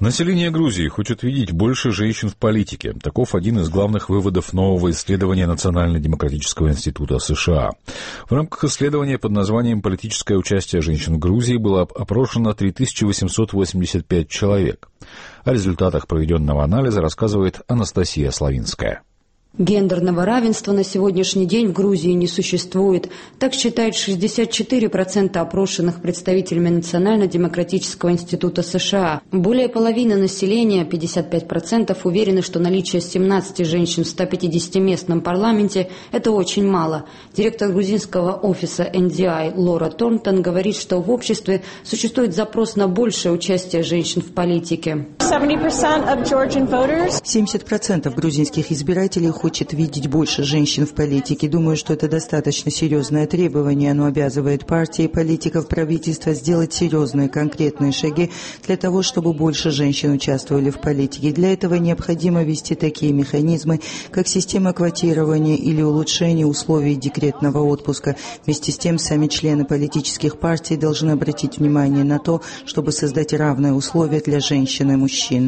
Население Грузии хочет видеть больше женщин в политике. Таков один из главных выводов нового исследования Национально-демократического института США. В рамках исследования под названием «Политическое участие женщин в Грузии» было опрошено 3885 человек. О результатах проведенного анализа рассказывает Анастасия Славинская. Гендерного равенства на сегодняшний день в Грузии не существует. Так считают 64% опрошенных представителями Национально-демократического института США. Более половины населения, 55%, уверены, что наличие 17 женщин в 150-местном парламенте – это очень мало. Директор грузинского офиса NDI Лора Торнтон говорит, что в обществе существует запрос на большее участие женщин в политике. 70% грузинских избирателей хочет видеть больше женщин в политике. Думаю, что это достаточно серьезное требование. Оно обязывает партии и политиков правительства сделать серьезные конкретные шаги для того, чтобы больше женщин участвовали в политике. Для этого необходимо ввести такие механизмы, как система квотирования или улучшение условий декретного отпуска. Вместе с тем, сами члены политических партий должны обратить внимание на то, чтобы создать равные условия для женщин и мужчин.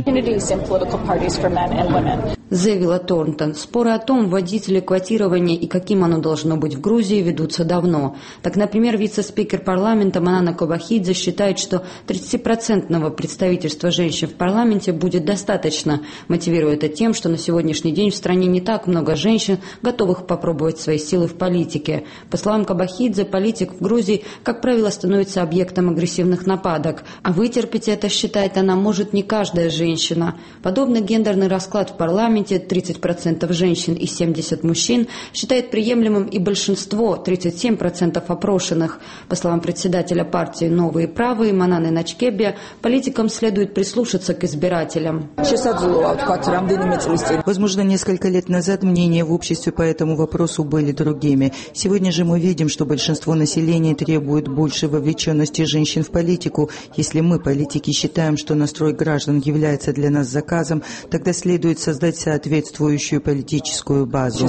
Заявила Торнтон. Споры о том, вводить ли квотирование и каким оно должно быть в Грузии, ведутся давно. Так, например, вице-спикер парламента Манана Кобахидзе считает, что 30% представительства женщин в парламенте будет достаточно, мотивируя это тем, что на сегодняшний день в стране не так много женщин, готовых попробовать свои силы в политике. По словам Кобахидзе, политик в Грузии, как правило, становится объектом агрессивных нападок. А вытерпеть это, считает она, может не каждая женщина. Подобный гендерный расклад в парламенте, 30% женщин и 70% мужчин, считает приемлемым и большинство, 37% опрошенных. По словам председателя партии «Новые правые» Мананы Начкебия, политикам следует прислушаться к избирателям. Возможно, несколько лет назад мнения в обществе по этому вопросу были другими. Сегодня же мы видим, что большинство населения требует большей вовлеченности женщин в политику. Если мы, политики, считаем, что настрой граждан является для нас заказом, тогда следует создать соответствующую политическую базу.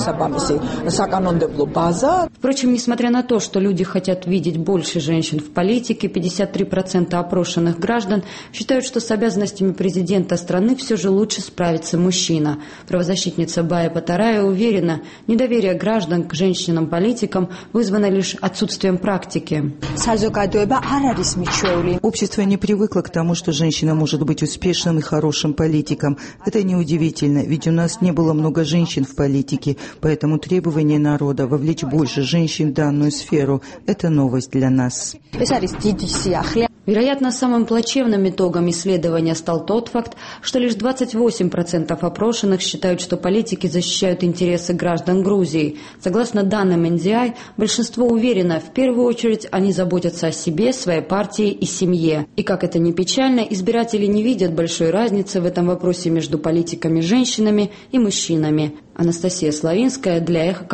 Впрочем, несмотря на то, что люди хотят видеть больше женщин в политике, 53% опрошенных граждан считают, что с обязанностями президента страны все же лучше справится мужчина. Правозащитница Бая Патарая уверена, недоверие граждан к женщинам-политикам вызвано лишь отсутствием практики. Общество не привыкло к тому, что женщина может быть успешным и хорошим политиком. Это неудивительно, ведь у нас не было много женщин в политике, поэтому требование народа вовлечь больше женщин в данную сферу – это новость для нас. Вероятно, самым плачевным итогом исследования стал тот факт, что лишь 28% опрошенных считают, что политики защищают интересы граждан Грузии. Согласно данным NDI, большинство уверено, в первую очередь они заботятся о себе, своей партии и семье. И как это ни печально, избиратели не видят большой разницы в этом вопросе между политиками-женщинами и мужчинами. Анастасия Славинская для Эхо.